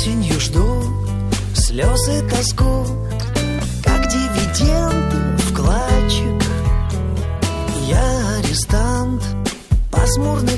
Осенью жду слез и тоску, как дивиденд вкладчик. Я арестант, пасмурно